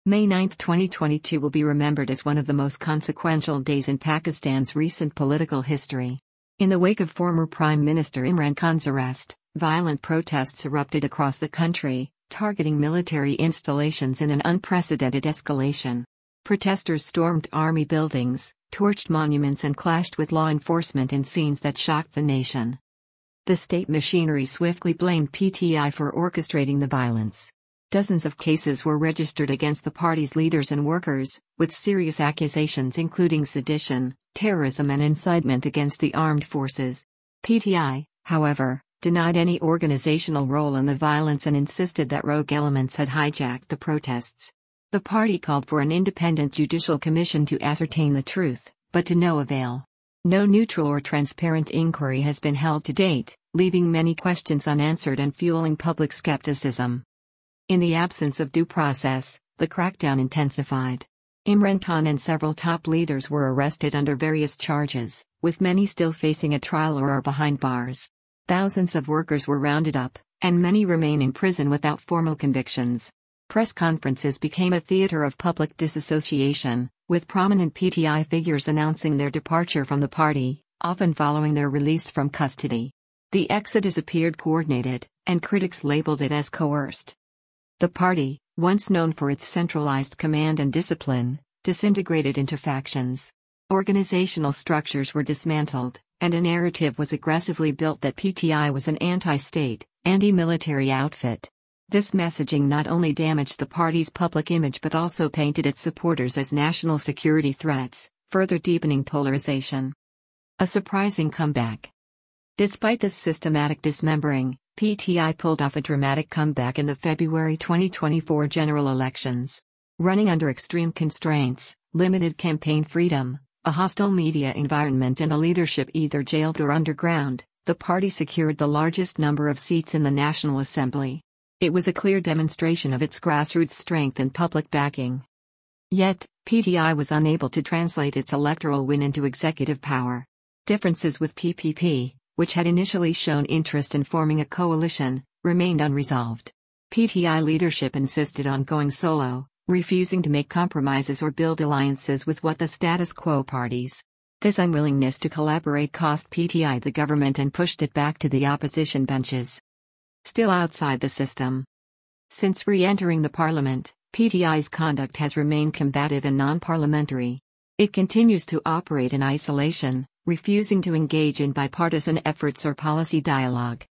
May 9, 2022 will be remembered as one of the most consequential days in Pakistan's recent political history. In the wake of former Prime Minister Imran Khan's arrest, violent protests erupted across the country, targeting military installations in an unprecedented escalation. Protesters stormed army buildings, torched monuments and clashed with law enforcement in scenes that shocked the nation. The state machinery swiftly blamed PTI for orchestrating the violence. Dozens of cases were registered against the party's leaders and workers, with serious accusations including sedition, terrorism and incitement against the armed forces. PTI, however, denied any organizational role in the violence and insisted that rogue elements had hijacked the protests. The party called for an independent judicial commission to ascertain the truth, but to no avail. No neutral or transparent inquiry has been held to date, leaving many questions unanswered and fueling public skepticism. In the absence of due process, the crackdown intensified. Imran Khan and several top leaders were arrested under various charges, with many still facing a trial or are behind bars. Thousands of workers were rounded up, and many remain in prison without formal convictions. Press conferences became a theater of public disassociation, with prominent PTI figures announcing their departure from the party, often following their release from custody. The exodus appeared coordinated, and critics labeled it as coerced. The party, once known for its centralized command and discipline, disintegrated into factions. Organizational structures were dismantled, and a narrative was aggressively built that PTI was an anti-state, anti-military outfit. This messaging not only damaged the party's public image but also painted its supporters as national security threats, further deepening polarization. A surprising comeback. Despite this systematic dismembering, PTI pulled off a dramatic comeback in the February 2024 general elections. Running under extreme constraints, limited campaign freedom, a hostile media environment and a leadership either jailed or underground, the party secured the largest number of seats in the National Assembly. It was a clear demonstration of its grassroots strength and public backing. Yet, PTI was unable to translate its electoral win into executive power. Differences with PPP, which had initially shown interest in forming a coalition, remained unresolved. PTI leadership insisted on going solo, refusing to make compromises or build alliances with the status quo parties. This unwillingness to collaborate cost PTI the government and pushed it back to the opposition benches. Still outside the system. Since re-entering the parliament, PTI's conduct has remained combative and non-parliamentary. It continues to operate in isolation, refusing to engage in bipartisan efforts or policy dialogue.